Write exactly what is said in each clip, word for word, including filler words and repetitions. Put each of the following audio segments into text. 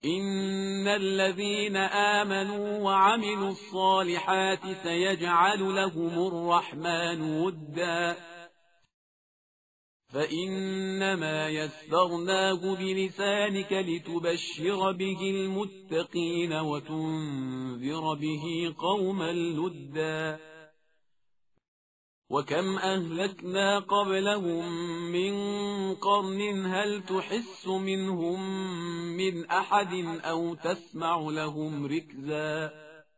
إن الذين آمنوا وعملوا الصالحات سيجعل لهم الرحمن ودا فإنما يسرناه بلسانك لتبشر به المتقين وتنذر به قوما لدا وكم أهلكنا قبلهم من قرن هل تحس منهم من أحد أو تسمع لهم ركزا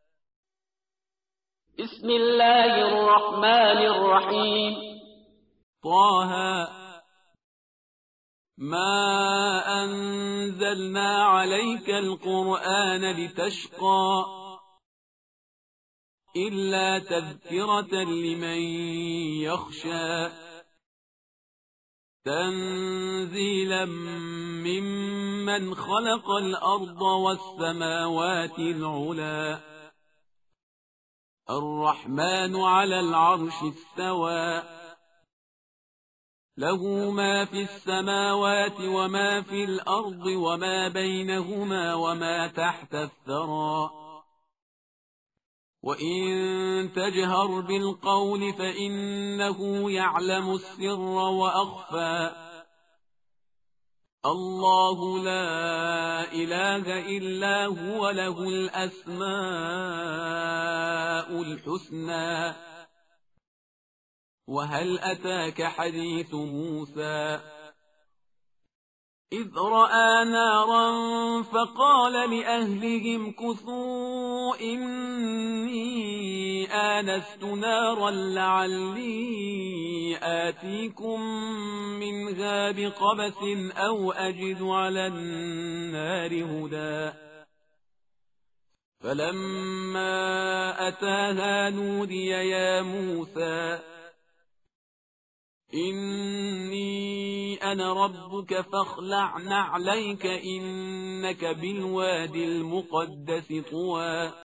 بسم الله الرحمن الرحيم طه ما أنزلنا عليك القرآن لتشقى إلا تذكرة لمن يخشى تنزيلا ممن خلق الأرض والسماوات العلا الرحمن على العرش استوى له ما في السماوات وما في الأرض وما بينهما وما تحت الثرى وإن تجهر بالقول فإنه يعلم السر وأخفى الله لا إله إلا هو له الأسماء الحسنى وهل أتاك حديث موسى إذ رأى نارا فقال لأهلهم كثوا إني آنست نارا لعلي آتيكم منها بقبس أو أجد على النار هدى فلما أتاها نودي يا موسى إني أنا ربك فاخلع نعليك إنك بالوادي المقدس طوى